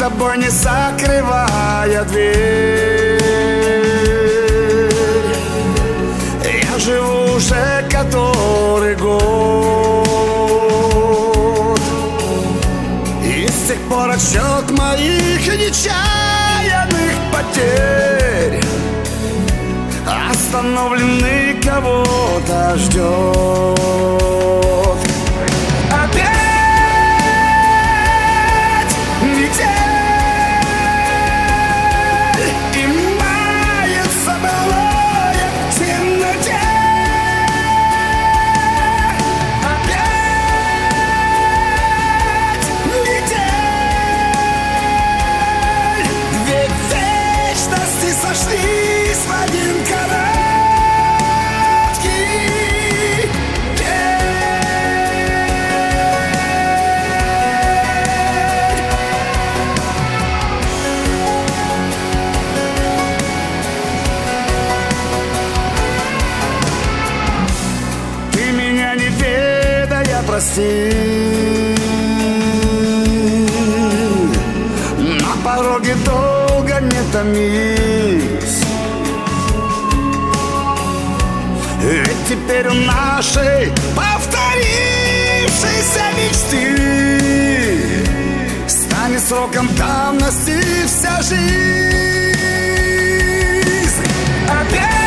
тобой, не закрывая дверь. Я живу уже который год, и с тех пор отсчет моих нечаянных потерь остановленный кого-то ждет. Опять метель, и мается былое в темноте. Опять метель, две вечности сошлись в один короткий день. Ты меня не ведая прости, на пороге долго не томись. Ведь теперь у нашей повторившейся мечты станет сроком давности вся жизнь. Опять